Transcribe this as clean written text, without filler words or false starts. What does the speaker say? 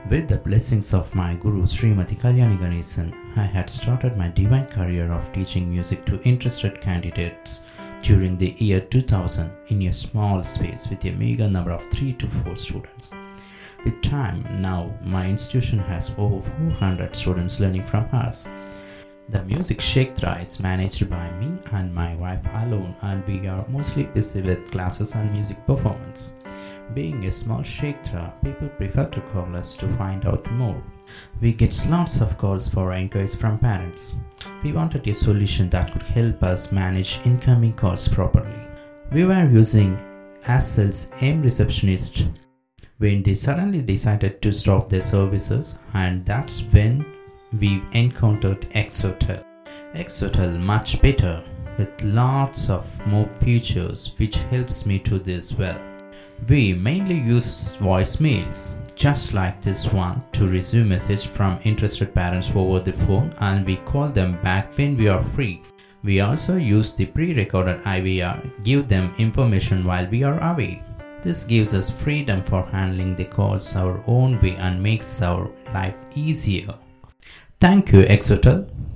With the blessings of my Guru Srimati Kalyani Ganesan, I had started my divine career of teaching music to interested candidates during the year 2000 in a small space with a meager number of 3 to 4 students. With time, now my institution has over 400 students learning from us. The Music Kshetra is managed by me and my wife alone, and we are mostly busy with classes and music performance. Being a small kshetra, people prefer to call us to find out more. We get lots of calls for inquiries from parents. We wanted a solution that could help us manage incoming calls properly. We were using Ascel's AIM receptionist when they suddenly decided to stop their services, and that's when we encountered Exotel. Exotel much better with lots of more features which helps me to this well. We mainly use voicemails, just like this one, to receive message from interested parents over the phone, and we call them back when we are free. We also use the pre-recorded IVR, give them information while we are away. This gives us freedom for handling the calls our own way and makes our life easier. Thank you, Exotel.